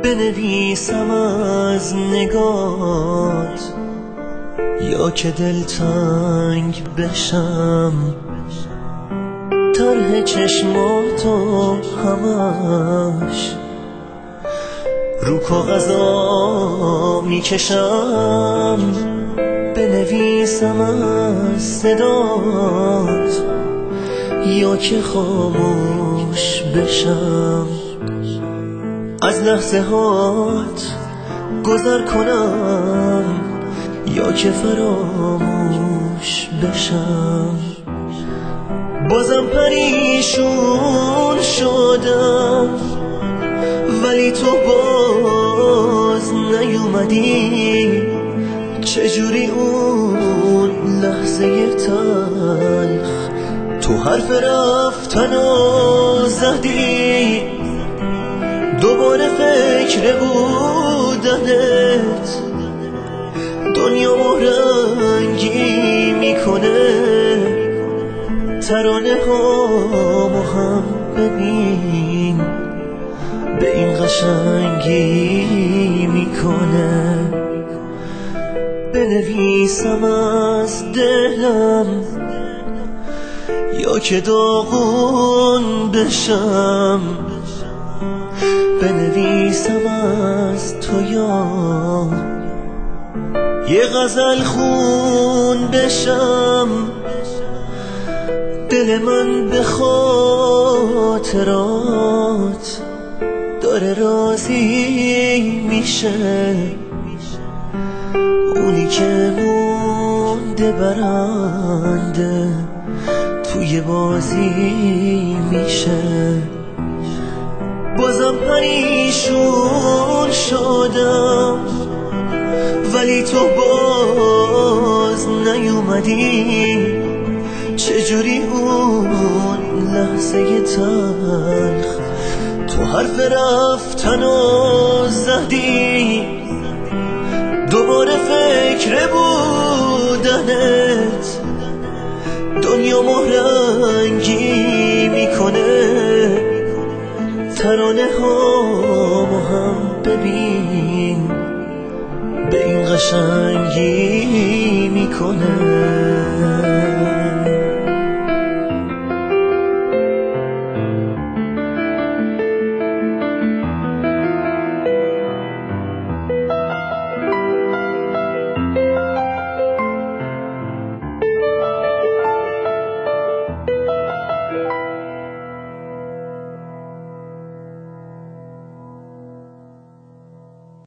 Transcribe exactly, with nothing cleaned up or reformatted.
بنویسم از نگات یا که دلتنگ بشم، طرح چشماتو همش رو کاغذا میکشم. بنویسم از صدات یا که خاموش بشم، از لحظه هات گذر کنم یا که فراموش بشم. بازم پریشون شدم ولی تو باز نیومدی. چجوری اون لحظه تلخ تو حرف رفتنو زدی، دوباره فکر بودنت دنیا رنگی میکنه. ترانه هامو هم ببین به این قشنگی میکنه. بنویسم از دلم یا که داغون بشم، بنویسم از تو یا یه غزل خون بشم. دل من به خاطرات داره راضی میشه، اونی که مونده برنده توی بازی میشه. بازم پریشون شدم ولی تو باز نیومدی. چجوری اون لحظه تلخ تو حرف رفتنو زدی، دوباره فکر بودنت دنیا رنگی میکنه. ترانه هامو هم ببین به این قشنگی میکنه.